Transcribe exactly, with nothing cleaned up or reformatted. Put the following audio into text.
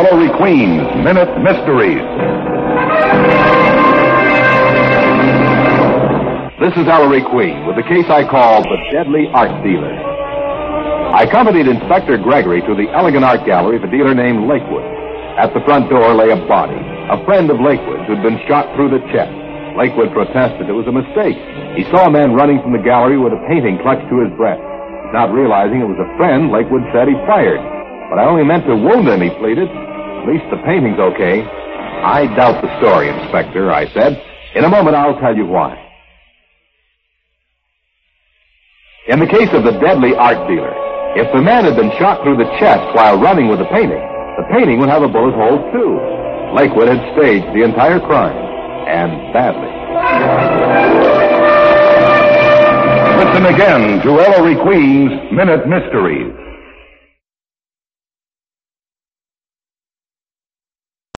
Ellery Queen's Minute Mysteries. This is Ellery Queen with the case I call The Deadly Art Dealer. I accompanied Inspector Gregory to the elegant art gallery of a dealer named Lakewood. At the front door lay a body, a friend of Lakewood's who'd been shot through the chest. Lakewood protested it was a mistake. He saw a man running from the gallery with a painting clutched to his breast. Not realizing it was a friend, Lakewood said he fired. But I only meant to wound him, he pleaded. At least the painting's okay. I doubt the story, Inspector, I said. In a moment, I'll tell you why. In the case of The Deadly Art Dealer, if the man had been shot through the chest while running with the painting, the painting would have a bullet hole, too. Lakewood had staged the entire crime, and badly. Listen again to Ellery Queen's Minute Mysteries.